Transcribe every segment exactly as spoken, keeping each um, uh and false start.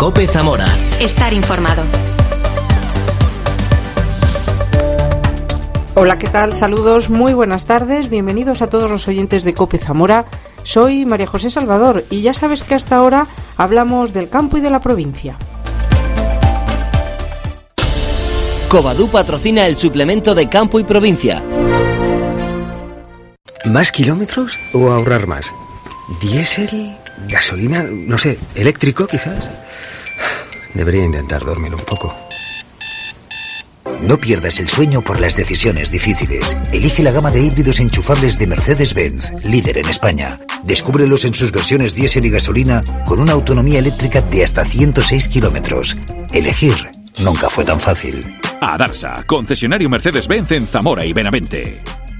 COPE Zamora. Estar informado. Hola, ¿qué tal? Saludos, muy buenas tardes. Bienvenidos a todos los oyentes de COPE Zamora. Soy María José Salvador y ya sabes que hasta ahora hablamos del campo y de la provincia. Covadú patrocina el suplemento de campo y provincia. ¿Más kilómetros o ahorrar más? ¿Diésel? ¿Gasolina? No sé, ¿eléctrico quizás? Debería intentar dormir un poco. No pierdas el sueño por las decisiones difíciles. Elige la gama de híbridos enchufables de Mercedes-Benz, líder en España. Descúbrelos en sus versiones diésel y gasolina con una autonomía eléctrica de hasta ciento seis kilómetros. Elegir nunca fue tan fácil. Adarsa, concesionario Mercedes-Benz en Zamora y Benavente.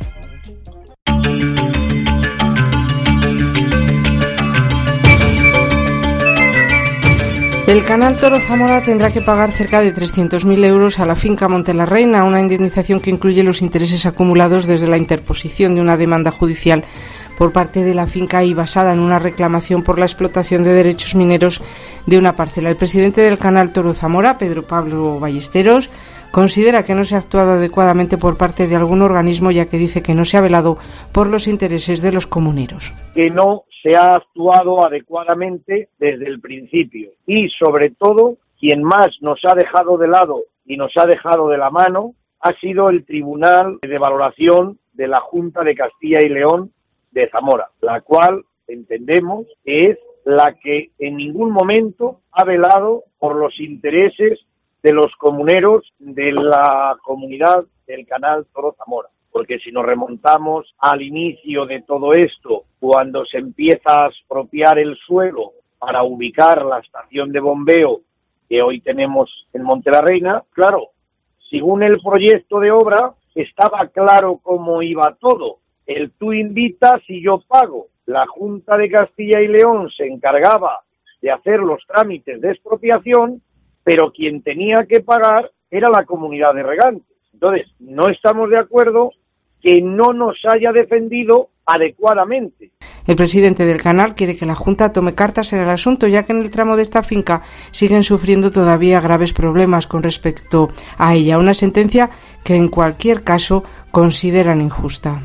El Canal Toro Zamora tendrá que pagar cerca de trescientos mil euros a la finca Monte la Reina, una indemnización que incluye los intereses acumulados desde la interposición de una demanda judicial por parte de la finca y basada en una reclamación por la explotación de derechos mineros de una parcela. El presidente del Canal Toro Zamora, Pedro Pablo Ballesteros, considera que no se ha actuado adecuadamente por parte de algún organismo, ya que dice que no se ha velado por los intereses de los comuneros. Que no se ha actuado adecuadamente desde el principio y, sobre todo, quien más nos ha dejado de lado y nos ha dejado de la mano ha sido el Tribunal de Valoración de la Junta de Castilla y León de Zamora, la cual entendemos que es la que en ningún momento ha velado por los intereses de los comuneros de la comunidad del Canal Toro Zamora. Porque si nos remontamos al inicio de todo esto, cuando se empieza a expropiar el suelo para ubicar la estación de bombeo que hoy tenemos en Monte la Reina, claro, según el proyecto de obra, estaba claro cómo iba todo. El tú invitas y yo pago. La Junta de Castilla y León se encargaba de hacer los trámites de expropiación, pero quien tenía que pagar era la comunidad de regantes. Entonces, no estamos de acuerdo que no nos haya defendido adecuadamente. El presidente del canal quiere que la Junta tome cartas en el asunto, ya que en el tramo de esta finca siguen sufriendo todavía graves problemas con respecto a ella. Una sentencia que en cualquier caso consideran injusta.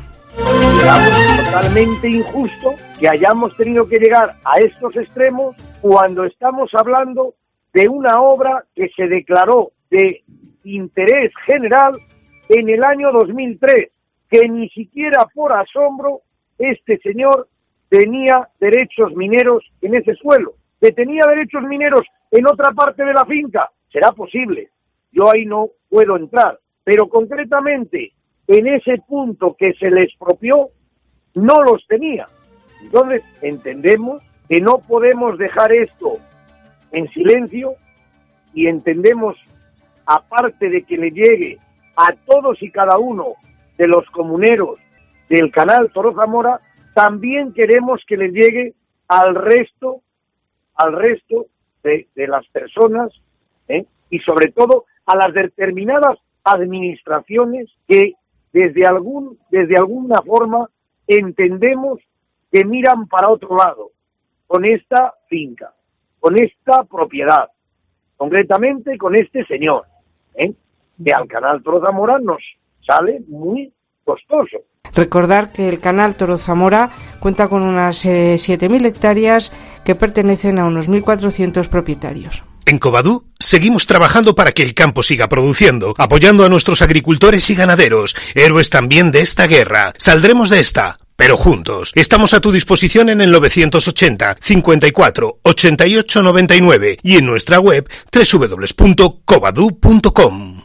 Es totalmente injusto que hayamos tenido que llegar a estos extremos cuando estamos hablando de una obra que se declaró de interés general en el año dos mil tres, que ni siquiera por asombro este señor tenía derechos mineros en ese suelo, que tenía derechos mineros en otra parte de la finca, será posible, yo ahí no puedo entrar, pero concretamente en ese punto que se le expropió, no los tenía. Entonces entendemos que no podemos dejar esto en silencio y entendemos, aparte de que le llegue a todos y cada uno de los comuneros del Canal Toro Zamora, también queremos que le llegue al resto, al resto de, de las personas, ¿eh? Y sobre todo a las determinadas administraciones que desde algún, desde alguna forma entendemos que miran para otro lado con esta finca, con esta propiedad, concretamente con este señor, ¿eh? Que al Canal Toro Zamora nos sale muy costoso. Recordar que el Canal Toro Zamora cuenta con unas eh, siete mil hectáreas que pertenecen a unos mil cuatrocientos propietarios. En Covadú seguimos trabajando para que el campo siga produciendo, apoyando a nuestros agricultores y ganaderos, héroes también de esta guerra. Saldremos de esta, pero juntos. Estamos a tu disposición en el novecientos ochenta, cincuenta y cuatro, ochenta y ocho, noventa y nueve y en nuestra web doble u doble u doble u punto covadú punto com.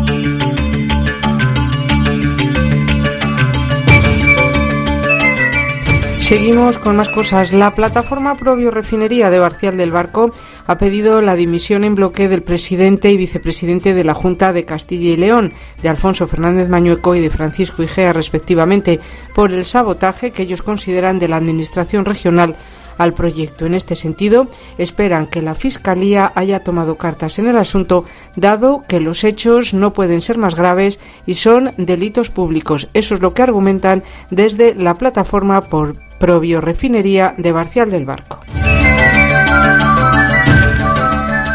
Seguimos con más cosas. La plataforma Pro Biorefinería de Barcial del Barco ha pedido la dimisión en bloque del presidente y vicepresidente de la Junta de Castilla y León, de Alfonso Fernández Mañueco y de Francisco Igea, respectivamente, por el sabotaje que ellos consideran de la Administración regional al proyecto. En este sentido, esperan que la Fiscalía haya tomado cartas en el asunto, dado que los hechos no pueden ser más graves y son delitos públicos. Eso es lo que argumentan desde la plataforma por Pro Biorefinería de Barcial del Barco.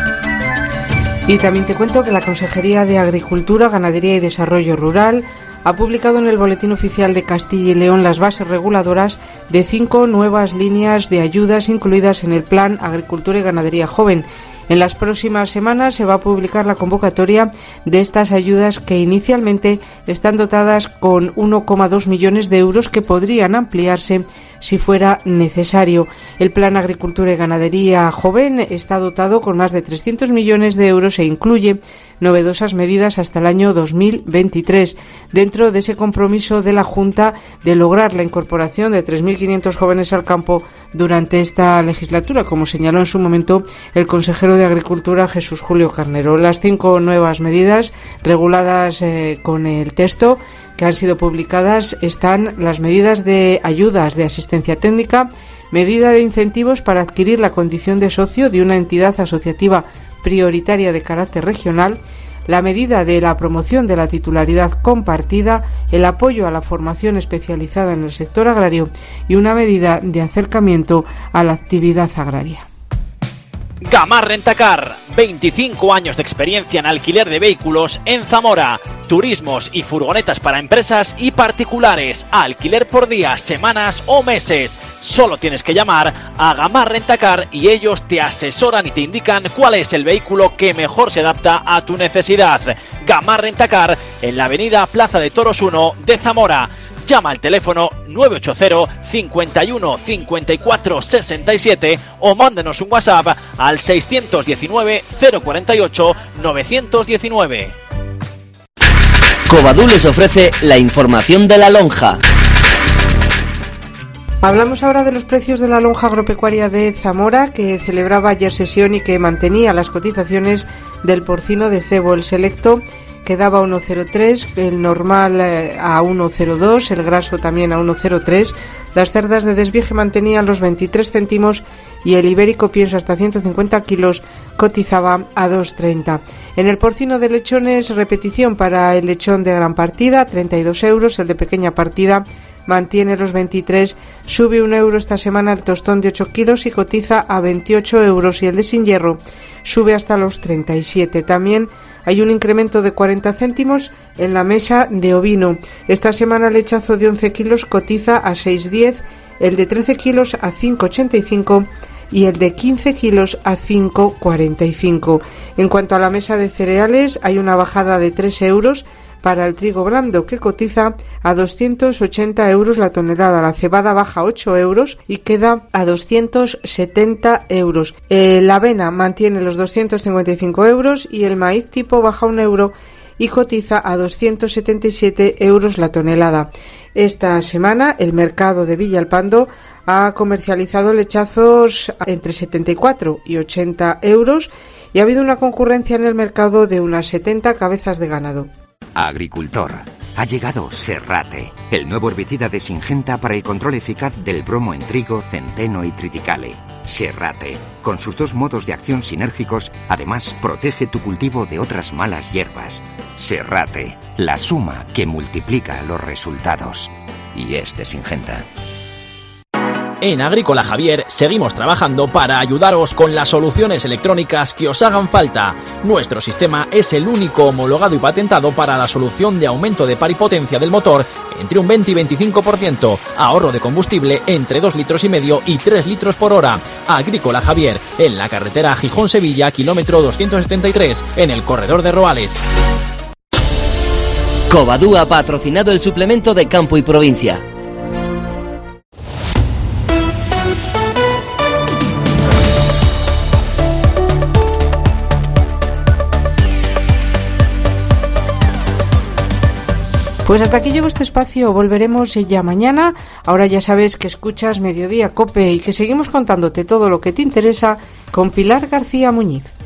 Y también te cuento que la Consejería de Agricultura, Ganadería y Desarrollo Rural ha publicado en el Boletín Oficial de Castilla y León las bases reguladoras de cinco nuevas líneas de ayudas incluidas en el Plan Agricultura y Ganadería Joven. En las próximas semanas se va a publicar la convocatoria de estas ayudas que inicialmente están dotadas con uno coma dos millones de euros que podrían ampliarse si fuera necesario. El Plan Agricultura y Ganadería Joven está dotado con más de trescientos millones de euros e incluye novedosas medidas hasta el año dos mil veintitrés, dentro de ese compromiso de la Junta de lograr la incorporación de tres mil quinientos jóvenes al campo durante esta legislatura, como señaló en su momento el consejero de Agricultura, Jesús Julio Carnero. Las cinco nuevas medidas reguladas eh, con el texto que han sido publicadas están las medidas de ayudas de asistencia técnica, medida de incentivos para adquirir la condición de socio de una entidad asociativa prioritaria de carácter regional, la medida de la promoción de la titularidad compartida, el apoyo a la formación especializada en el sector agrario y una medida de acercamiento a la actividad agraria. Gamar Rentacar, veinticinco años de experiencia en alquiler de vehículos en Zamora, turismos y furgonetas para empresas y particulares, alquiler por días, semanas o meses. Solo tienes que llamar a Gamar Rentacar y ellos te asesoran y te indican cuál es el vehículo que mejor se adapta a tu necesidad. Gamar Rentacar en la avenida Plaza de Toros uno de Zamora. Llama al teléfono nueve ocho cero, cincuenta y uno, cincuenta y cuatro, sesenta y siete o mándanos un WhatsApp al seiscientos diecinueve, cero cuarenta y ocho, novecientos diecinueve. Covadú les ofrece la información de la lonja. Hablamos ahora de los precios de la lonja agropecuaria de Zamora, que celebraba ayer sesión y que mantenía las cotizaciones del porcino de cebo. El selecto quedaba a uno coma cero tres, el normal a uno coma cero dos, el graso también a uno coma cero tres, las cerdas de desvieje mantenían los veintitrés céntimos y el ibérico pienso hasta ciento cincuenta kilos cotizaba a dos coma treinta. En el porcino de lechones, repetición para el lechón de gran partida, treinta y dos euros, el de pequeña partida mantiene los veintitrés, sube un euro esta semana el tostón de ocho kilos y cotiza a veintiocho euros y el de sin hierro sube hasta los treinta y siete. También hay un incremento de cuarenta céntimos en la mesa de ovino. Esta semana el lechazo de once kilos cotiza a seis coma diez, el de trece kilos a cinco coma ochenta y cinco y el de quince kilos a cinco coma cuarenta y cinco. En cuanto a la mesa de cereales, hay una bajada de tres euros para el trigo blando, que cotiza a doscientos ochenta euros la tonelada. La cebada baja ocho euros y queda a doscientos setenta euros. Eh, la avena mantiene los doscientos cincuenta y cinco euros y el maíz tipo baja un euro y cotiza a doscientos setenta y siete euros la tonelada. Esta semana el mercado de Villalpando ha comercializado lechazos entre setenta y cuatro y ochenta euros y ha habido una concurrencia en el mercado de unas setenta cabezas de ganado. Agricultor. Ha llegado Serrate, el nuevo herbicida de Syngenta para el control eficaz del bromo en trigo, centeno y triticale. Serrate, con sus dos modos de acción sinérgicos, además protege tu cultivo de otras malas hierbas. Serrate, la suma que multiplica los resultados. Y es de Syngenta. En Agrícola Javier seguimos trabajando para ayudaros con las soluciones electrónicas que os hagan falta. Nuestro sistema es el único homologado y patentado para la solución de aumento de par y potencia del motor entre un veinte y veinticinco por ciento, ahorro de combustible entre dos litros y medio y tres litros por hora. Agrícola Javier, en la carretera Gijón-Sevilla, kilómetro doscientos setenta y tres, en el corredor de Roales. Covadú ha patrocinado el suplemento de Campo y Provincia. Pues hasta aquí llevo este espacio, volveremos ya mañana. Ahora ya sabes que escuchas Mediodía COPE y que seguimos contándote todo lo que te interesa con Pilar García Muñiz.